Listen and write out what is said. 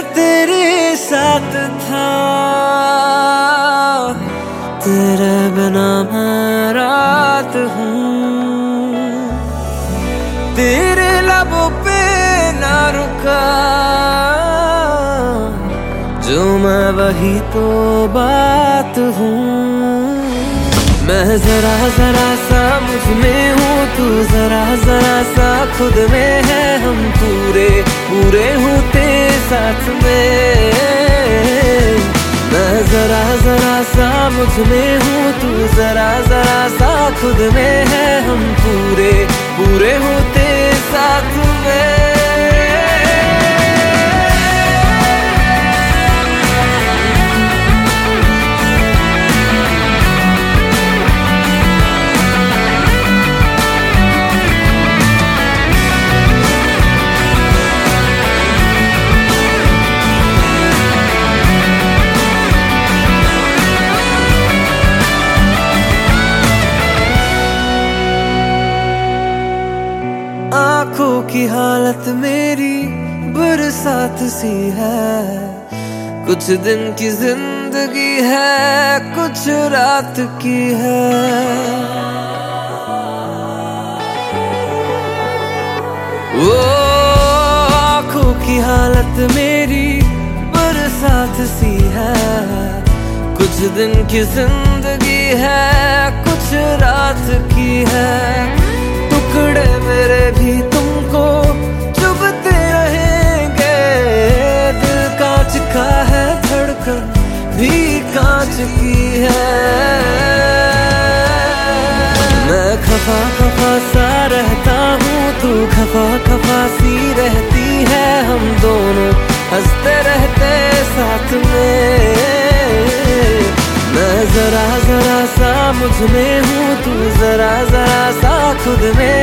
तेरे साथ था, तेरे बिना मैं रात हूँ। तेरे लबों पे ना रुका जो मैं वही तो बात हूँ। मैं जरा जरा सा मुझ में हूँ, तू जरा जरा सा खुद में है। हम पूरे पूरे होते साथ में। मैं जरा जरा सा मुझ में हूँ, तू जरा जरा सा खुद में है। हम पूरे पूरे होते साथ में। आँखों की हालत मेरी बरसात सी है। कुछ दिन की जिंदगी है, कुछ रात की है। वो आँखों की हालत मेरी बरसात सी है। कुछ दिन की जिंदगी है, कुछ रात की है। टुकड़े मेरे भी तुमको चुभते रहेंगे। दिल कांच का है, धड़कन भी कांच की है। मैं खफा खफा सा रहता हूँ, तू खफा खफा सी रहती है। हम दोनों हंसते रहते साथ में। मैं जरा जरा सा मुझ में हूँ, तू जरा जरा सा खुद में